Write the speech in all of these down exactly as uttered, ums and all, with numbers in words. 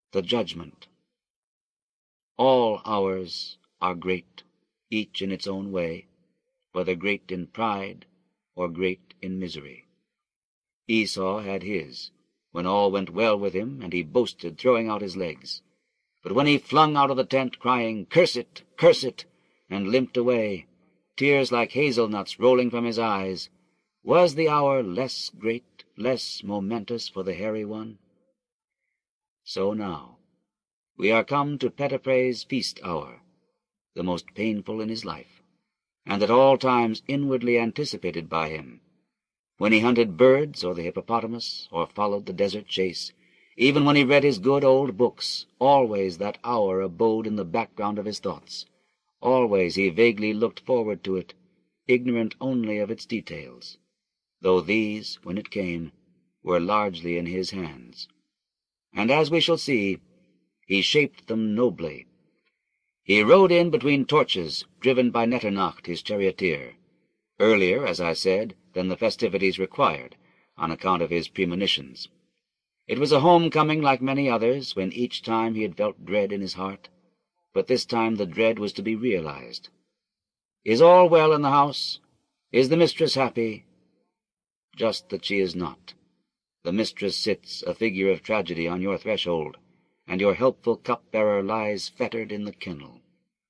the judgment. All hours are great, each in its own way, whether great in pride or great in misery. Esau had his, when all went well with him, and he boasted, throwing out his legs. But when he flung out of the tent, crying, "Curse it, curse it," and limped away, tears like hazelnuts rolling from his eyes, was the hour less great, less momentous for the hairy one? So now, we are come to Pettipray's feast hour, the most painful in his life, and at all times inwardly anticipated by him. When he hunted birds or the hippopotamus, or followed the desert chase, even when he read his good old books, always that hour abode in the background of his thoughts. Always he vaguely looked forward to it, ignorant only of its details, though these, when it came, were largely in his hands. And as we shall see, he shaped them nobly. He rode in between torches, driven by Neternacht, his charioteer, earlier, as I said, than the festivities required, on account of his premonitions. It was a homecoming like many others, when each time he had felt dread in his heart, but this time the dread was to be realized. Is all well in the house? Is the mistress happy? Just that she is not. The mistress sits, a figure of tragedy, on your threshold, and your helpful cup-bearer lies fettered in the kennel.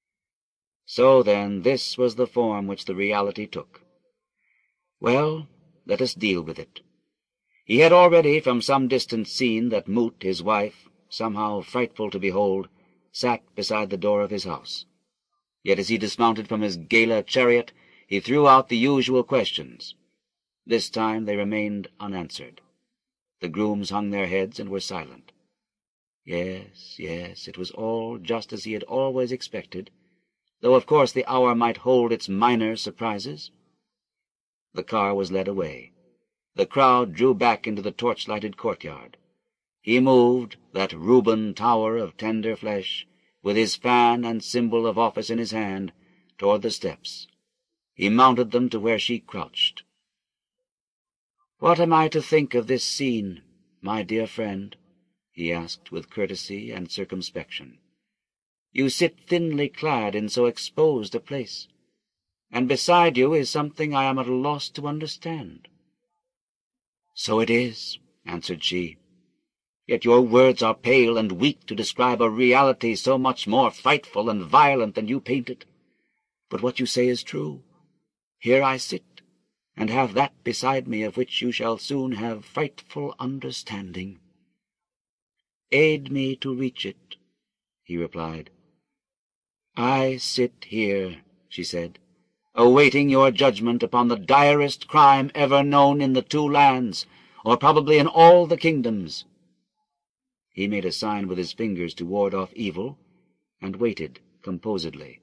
So, then, this was the form which the reality took. Well, let us deal with it. He had already from some distance seen that Moot, his wife, somehow frightful to behold, sat beside the door of his house. Yet as he dismounted from his gala chariot, he threw out the usual questions. This time they remained unanswered. The grooms hung their heads and were silent. Yes, yes, it was all just as he had always expected, though of course the hour might hold its minor surprises. The car was led away. The crowd drew back into the torch-lighted courtyard. He moved, that Reuben tower of tender flesh, with his fan and symbol of office in his hand, toward the steps. He mounted them to where she crouched. "What am I to think of this scene, my dear friend?" he asked with courtesy and circumspection. "You sit thinly clad in so exposed a place, and beside you is something I am at a loss to understand." "So it is," answered she. "Yet your words are pale and weak to describe a reality so much more frightful and violent than you paint it. But what you say is true. Here I sit, and have that beside me of which you shall soon have frightful understanding." "Aid me to reach it," he replied. "I sit here," she said, "awaiting your judgment upon the direst crime ever known in the two lands, or probably in all the kingdoms." He made a sign with his fingers to ward off evil, and waited composedly.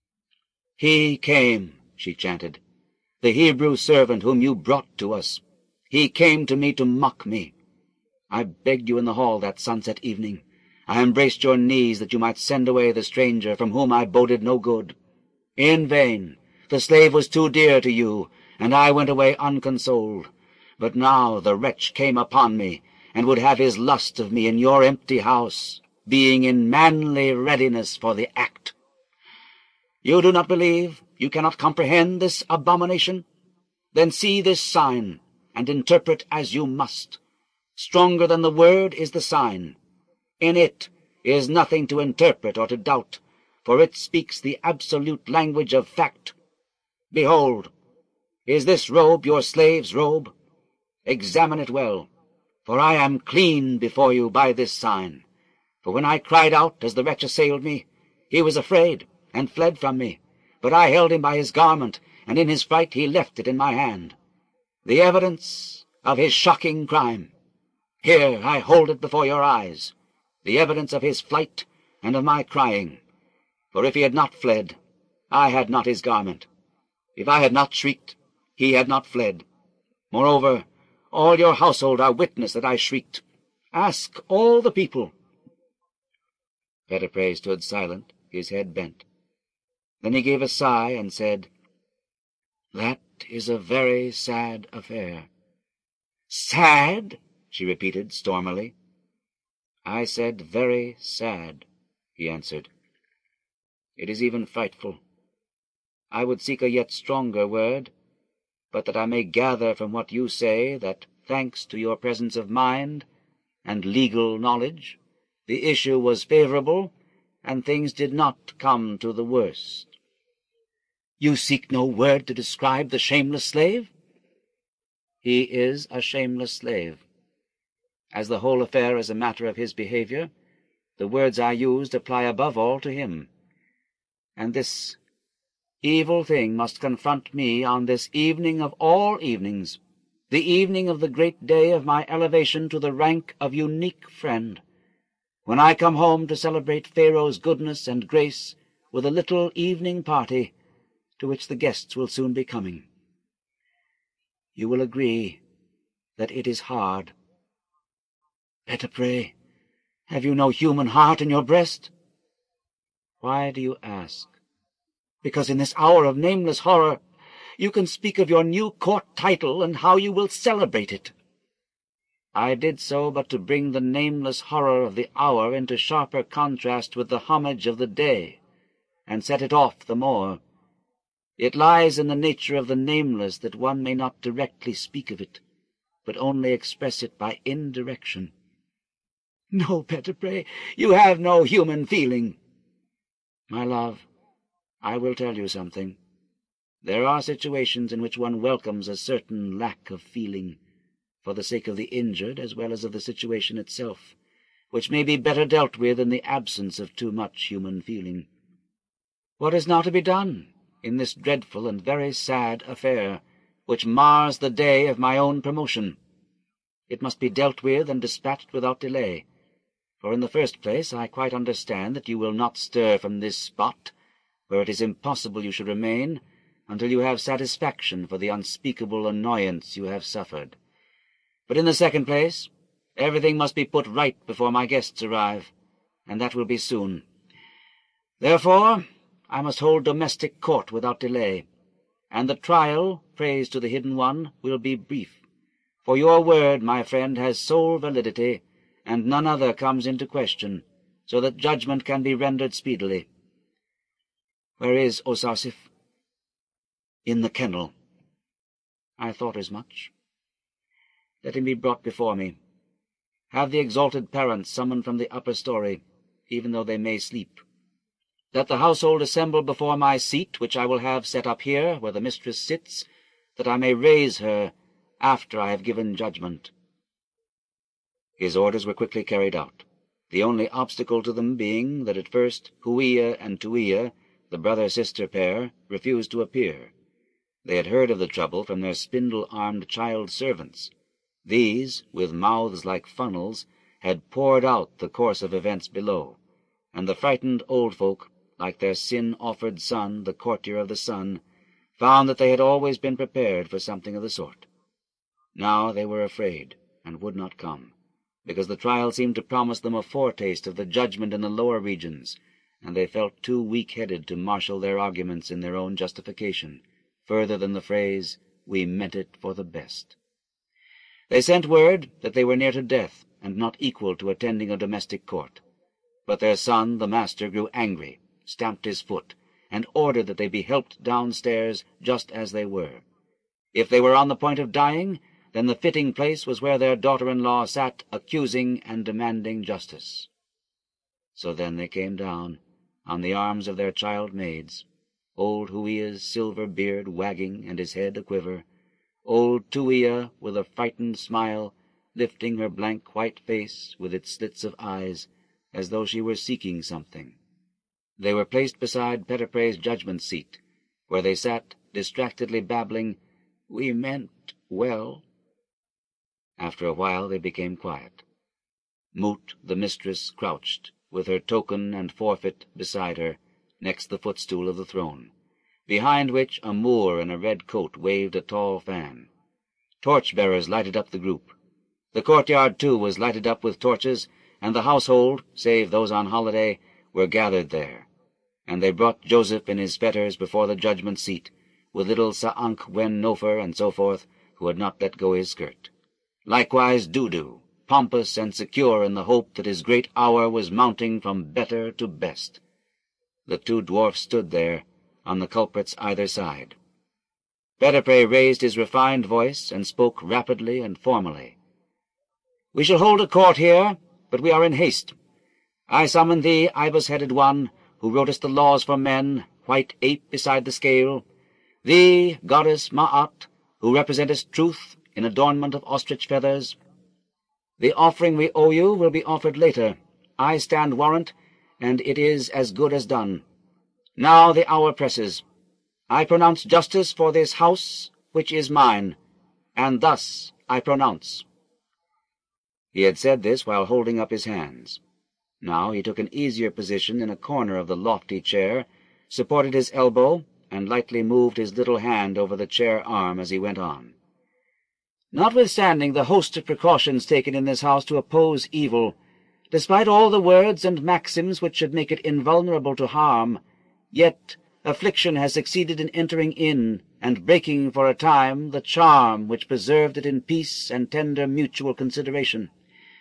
"He came," she chanted, "the Hebrew servant whom you brought to us. He came to me to mock me. I begged you in the hall that sunset evening. I embraced your knees that you might send away the stranger from whom I boded no good. In vain. The slave was too dear to you, and I went away unconsoled. But now the wretch came upon me, and would have his lust of me in your empty house, being in manly readiness for the act. You do not believe, you cannot comprehend this abomination? Then see this sign, and interpret as you must. Stronger than the word is the sign. In it is nothing to interpret or to doubt, for it speaks the absolute language of fact. Behold, is this robe your slave's robe? Examine it well, for I am clean before you by this sign. For when I cried out as the wretch assailed me, he was afraid, and fled from me. But I held him by his garment, and in his fright he left it in my hand. The evidence of his shocking crime. Here I hold it before your eyes, the evidence of his flight and of my crying. For if he had not fled, I had not his garment. If I had not shrieked, he had not fled. Moreover, all your household are witness that I shrieked. Ask all the people." Petipray stood silent, his head bent. Then he gave a sigh and said, "That is a very sad affair." "Sad?" she repeated stormily. I said very sad, he answered. It is even frightful. I would seek a yet stronger word, but that I may gather from what you say that, thanks to your presence of mind and legal knowledge, the issue was favorable, and things did not come to the worst. You seek no word to describe the shameless slave? He is a shameless slave. As the whole affair is a matter of his behavior, the words I used apply above all to him. And this evil thing must confront me on this evening of all evenings, the evening of the great day of my elevation to the rank of unique friend, when I come home to celebrate Pharaoh's goodness and grace with a little evening party to which the guests will soon be coming. You will agree that it is hard. Petipray, have you no human heart in your breast? Why do you ask? Because in this hour of nameless horror you can speak of your new court title and how you will celebrate it. I did so but to bring the nameless horror of the hour into sharper contrast with the homage of the day, and set it off the more. It lies in the nature of the nameless that one may not directly speak of it, but only express it by indirection. No, Petipray, you have no human feeling. My love, I will tell you something. There are situations in which one welcomes a certain lack of feeling, for the sake of the injured as well as of the situation itself, which may be better dealt with in the absence of too much human feeling. What is now to be done in this dreadful and very sad affair, which mars the day of my own promotion? It must be dealt with and dispatched without delay, for in the first place I quite understand that you will not stir from this spot, where it is impossible you should remain, until you have satisfaction for the unspeakable annoyance you have suffered. But in the second place, everything must be put right before my guests arrive, and that will be soon. Therefore, I must hold domestic court without delay, and the trial, praise to the Hidden One, will be brief, for your word, my friend, has sole validity, and none other comes into question, so that judgment can be rendered speedily. Where is Osasif? In the kennel. I thought as much. Let him be brought before me. Have the exalted parents summoned from the upper story, even though they may sleep. Let the household assemble before my seat, which I will have set up here, where the mistress sits, that I may raise her after I have given judgment. His orders were quickly carried out, the only obstacle to them being that at first Huia and Tuia, the brother-sister pair, refused to appear. They had heard of the trouble from their spindle-armed child servants. These, with mouths like funnels, had poured out the course of events below, and the frightened old folk, like their sin-offered son, the courtier of the sun, found that they had always been prepared for something of the sort. Now they were afraid, and would not come, because the trial seemed to promise them a foretaste of the judgment in the lower regions, and they felt too weak-headed to marshal their arguments in their own justification, further than the phrase, "We meant it for the best." They sent word that they were near to death, and not equal to attending a domestic court. But their son, the master, grew angry, stamped his foot, and ordered that they be helped downstairs just as they were. If they were on the point of dying, then the fitting place was where their daughter-in-law sat, accusing and demanding justice. So then they came down, on the arms of their child maids, old Huia's silver beard wagging and his head a-quiver, old Tuia with a frightened smile, lifting her blank white face with its slits of eyes, as though she were seeking something. They were placed beside Petipray's judgment seat, where they sat distractedly babbling, "We meant well." After a while they became quiet. Moot, the mistress, crouched, with her token and forfeit beside her, next the footstool of the throne, behind which a Moor in a red coat waved a tall fan. Torch-bearers lighted up the group. The courtyard, too, was lighted up with torches, and the household, save those on holiday, were gathered there. And they brought Joseph in his fetters before the judgment seat, with little Sa'ank wen Nofer and so forth, who had not let go his skirt. Likewise Dudu, pompous and secure in the hope that his great hour was mounting from better to best. The two dwarfs stood there, on the culprit's either side. Petipray raised his refined voice and spoke rapidly and formally. "We shall hold a court here, but we are in haste. I summon thee, ibis-headed one, who wrotest the laws for men, white ape beside the scale, thee, goddess Ma'at, who representest truth in adornment of ostrich feathers. The offering we owe you will be offered later. I stand warrant, and it is as good as done. Now the hour presses. I pronounce justice for this house, which is mine, and thus I pronounce." He had said this while holding up his hands. Now he took an easier position in a corner of the lofty chair, supported his elbow, and lightly moved his little hand over the chair arm as he went on. "Notwithstanding the host of precautions taken in this house to oppose evil, despite all the words and maxims which should make it invulnerable to harm, yet affliction has succeeded in entering in and breaking for a time the charm which preserved it in peace and tender mutual consideration.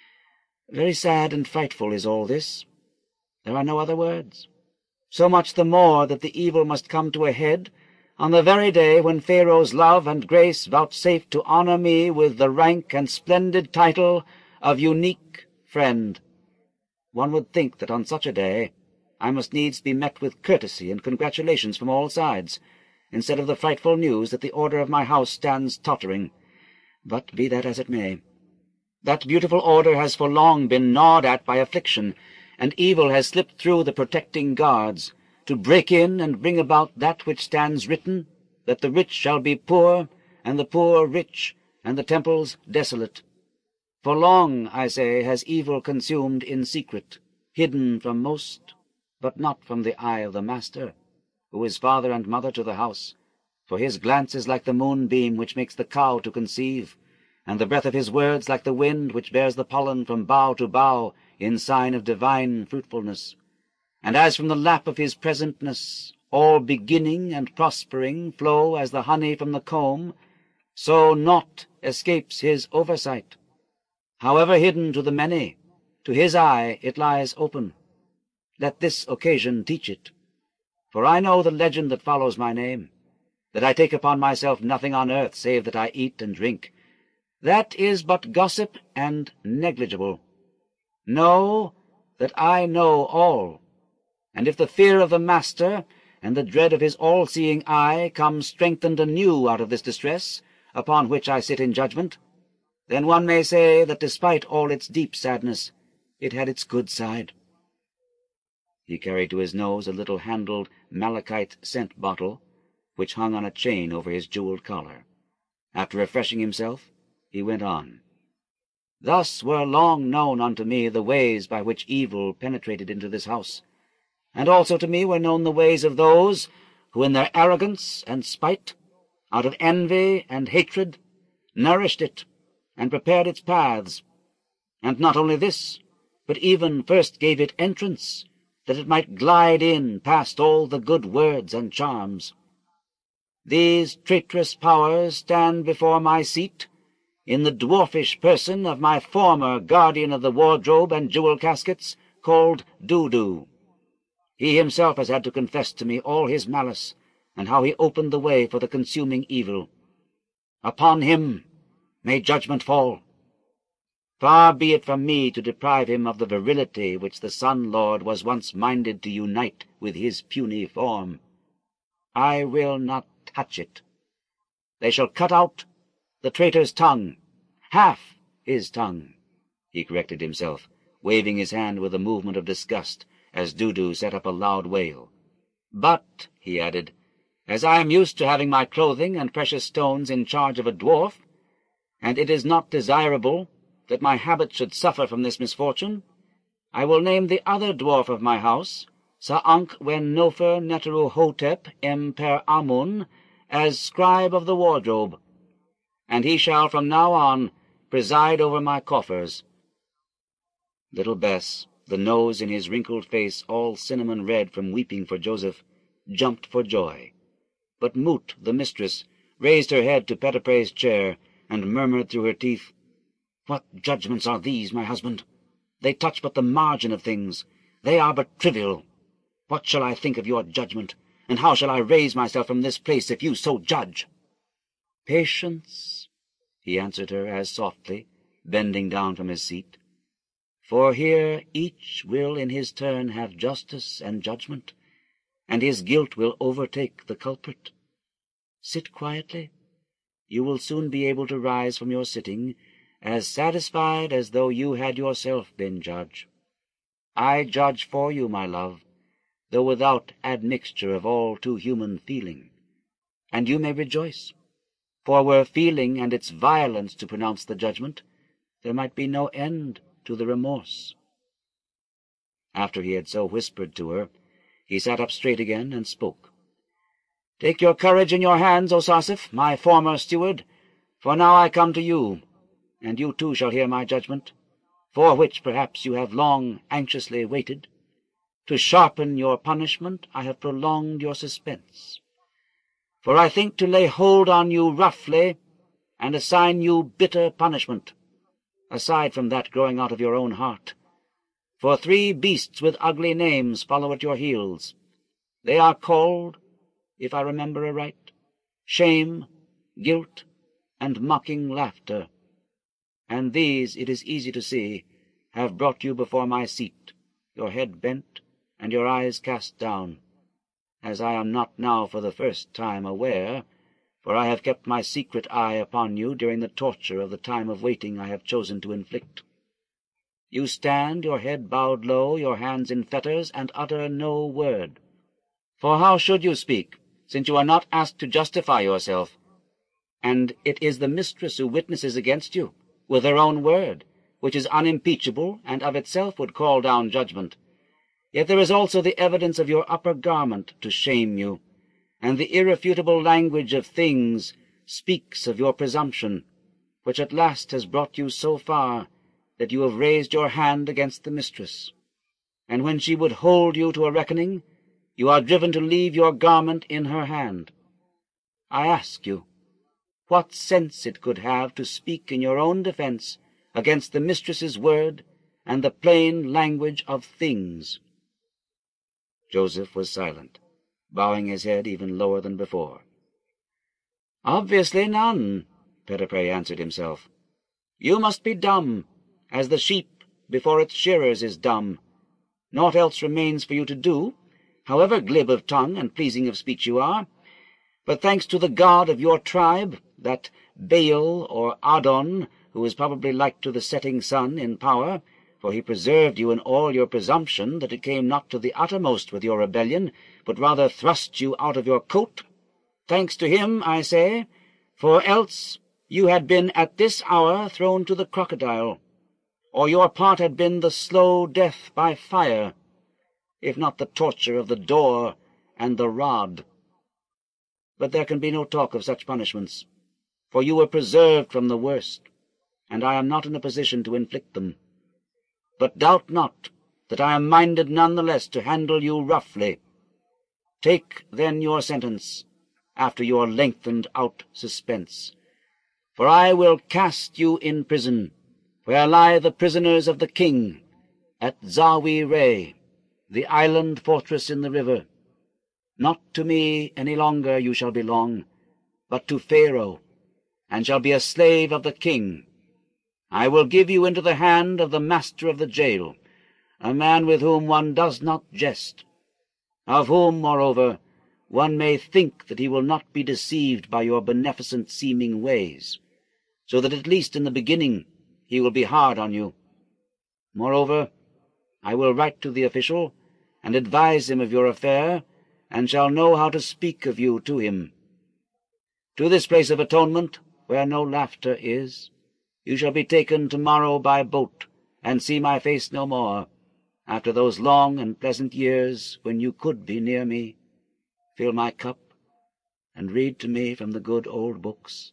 Very sad and frightful is all this. There are no other words. So much the more that the evil must come to a head on the very day when Pharaoh's love and grace vouchsafe to honor me with the rank and splendid title of unique friend. One would think that on such a day I must needs be met with courtesy and congratulations from all sides, instead of the frightful news that the order of my house stands tottering. But be that as it may, that beautiful order has for long been gnawed at by affliction, and evil has slipped through the protecting guards, to break in and bring about that which stands written, that the rich shall be poor, and the poor rich, and the temples desolate. For long, I say, has evil consumed in secret, hidden from most, but not from the eye of the master, who is father and mother to the house, for his glance is like the moonbeam which makes the cow to conceive, and the breath of his words like the wind which bears the pollen from bough to bough in sign of divine fruitfulness. And as from the lap of his presentness all beginning and prospering flow as the honey from the comb, so naught escapes his oversight. However hidden to the many, to his eye it lies open. Let this occasion teach it. For I know the legend that follows my name, that I take upon myself nothing on earth save that I eat and drink. That is but gossip and negligible. Know that I know all, and if the fear of the master and the dread of his all-seeing eye come strengthened anew out of this distress, upon which I sit in judgment, then one may say that despite all its deep sadness, it had its good side." He carried to his nose a little handled malachite scent bottle, which hung on a chain over his jewelled collar. After refreshing himself, he went on. "Thus were long known unto me the ways by which evil penetrated into this house, and also to me were known the ways of those who in their arrogance and spite, out of envy and hatred, nourished it and prepared its paths, and not only this, but even first gave it entrance, that it might glide in past all the good words and charms. These traitorous powers stand before my seat, in the dwarfish person of my former guardian of the wardrobe and jewel caskets, called Dudu. He himself has had to confess to me all his malice, and how he opened the way for the consuming evil. Upon him may judgment fall. Far be it from me to deprive him of the virility which the Sun-Lord was once minded to unite with his puny form. I will not touch it. They shall cut out the traitor's tongue, half his tongue," he corrected himself, waving his hand with a movement of disgust, as Dudu set up a loud wail. "But," he added, "as I am used to having my clothing and precious stones in charge of a dwarf, and it is not desirable that my habit should suffer from this misfortune, I will name the other dwarf of my house, Sa'ank-wen-Nofer Neteru-Hotep Em-Per-Amun, as scribe of the wardrobe, and he shall from now on preside over my coffers." Little Bess, the nose in his wrinkled face all cinnamon red from weeping for Joseph, jumped for joy. But Moot, the mistress, raised her head to Petipray's chair, and murmured through her teeth, What judgments are these, my husband? They touch but the margin of things. They are but trivial. What shall I think of your judgment, and how shall I raise myself from this place if you so judge? Patience, he answered her as softly, bending down from his seat. For here each will in his turn have justice and judgment, and his guilt will overtake the culprit. Sit quietly. You will soon be able to rise from your sitting, as satisfied as though you had yourself been judge. I judge for you, my love, though without admixture of all too human feeling. And you may rejoice, for were feeling and its violence to pronounce the judgment, there might be no end to the remorse. After he had so whispered to her, he sat up straight again and spoke. Take your courage in your hands, O Sarsif, my former steward, for now I come to you, and you too shall hear my judgment, for which perhaps you have long anxiously waited. To sharpen your punishment I have prolonged your suspense. For I think to lay hold on you roughly, and assign you bitter punishment, aside from that growing out of your own heart. For three beasts with ugly names follow at your heels. They are called, if I remember aright, shame, guilt, and mocking laughter. And these, it is easy to see, have brought you before my seat, your head bent, and your eyes cast down, as I am not now for the first time aware, for I have kept my secret eye upon you during the torture of the time of waiting I have chosen to inflict. You stand, your head bowed low, your hands in fetters, and utter no word. For how should you speak, since you are not asked to justify yourself? And it is the mistress who witnesses against you, with her own word, which is unimpeachable, and of itself would call down judgment. Yet there is also the evidence of your upper garment to shame you, and the irrefutable language of things speaks of your presumption, which at last has brought you so far that you have raised your hand against the mistress. And when she would hold you to a reckoning, you are driven to leave your garment in her hand. I ask you, what sense it could have to speak in your own defense against the mistress's word and the plain language of things? Joseph was silent, bowing his head even lower than before. Obviously none, Petipray answered himself. You must be dumb, as the sheep before its shearers is dumb. Naught else remains for you to do, however glib of tongue and pleasing of speech you are. But thanks to the god of your tribe, that Baal or Adon, who is probably like to the setting sun in power, for he preserved you in all your presumption, that it came not to the uttermost with your rebellion, but rather thrust you out of your coat. Thanks to him, I say, for else you had been at this hour thrown to the crocodile, or your part had been the slow death by fire, if not the torture of the door and the rod. But there can be no talk of such punishments, for you were preserved from the worst, and I am not in a position to inflict them. But doubt not that I am minded none the less to handle you roughly. Take then your sentence, after your lengthened out suspense, for I will cast you in prison, where lie the prisoners of the king, at Zawi Ray, the island fortress in the river. Not to me any longer you shall belong, but to Pharaoh, and shall be a slave of the king. I will give you into the hand of the master of the jail, a man with whom one does not jest, of whom, moreover, one may think that he will not be deceived by your beneficent-seeming ways, so that at least in the beginning he will be hard on you. Moreover, I will write to the official, and advise him of your affair, and shall know how to speak of you to him. To this place of atonement, where no laughter is, you shall be taken tomorrow by boat, and see my face no more, after those long and pleasant years when you could be near me, fill my cup, and read to me from the good old books.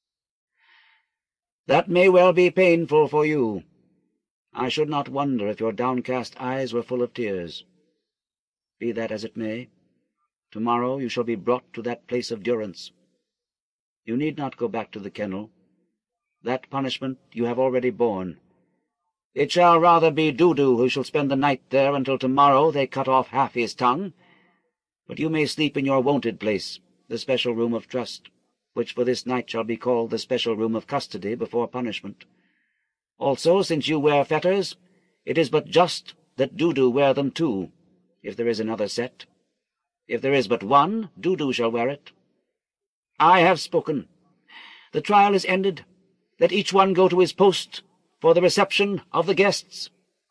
That may well be painful for you. I should not wonder if your downcast eyes were full of tears. Be that as it may, tomorrow you shall be brought to that place of durance. You need not go back to the kennel. That punishment you have already borne. It shall rather be Dudu who shall spend the night there until tomorrow they cut off half his tongue. But you may sleep in your wonted place, the special room of trust, which for this night shall be called the special room of custody before punishment. Also, since you wear fetters, it is but just that Dudu wear them too, if there is another set. If there is but one, Dudu shall wear it. I have spoken. The trial is ended. Let each one go to his post for the reception of the guests.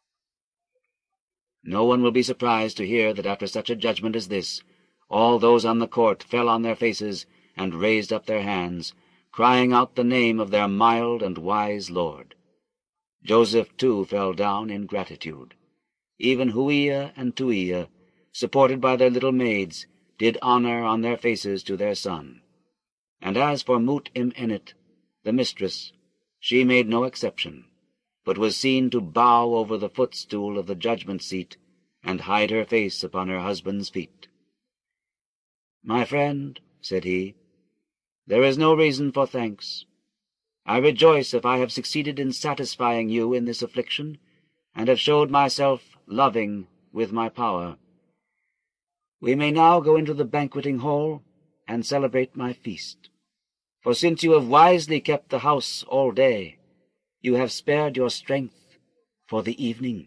No one will be surprised to hear that after such a judgment as this, all those on the court fell on their faces and raised up their hands, crying out the name of their mild and wise lord. Joseph, too, fell down in gratitude. Even Huia and Tuia, supported by their little maids, did honor on their faces to their son. And as for Mut-im-Enit, the mistress, she made no exception, but was seen to bow over the footstool of the judgment-seat and hide her face upon her husband's feet. "My friend," said he, "there is no reason for thanks. I rejoice if I have succeeded in satisfying you in this affliction, and have showed myself loving with my power. We may now go into the banqueting hall and celebrate my feast. For since you have wisely kept the house all day, you have spared your strength for the evening."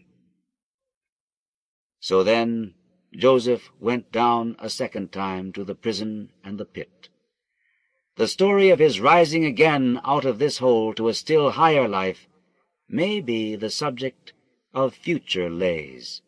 So then Joseph went down a second time to the prison and the pit. The story of his rising again out of this hole to a still higher life may be the subject of future lays.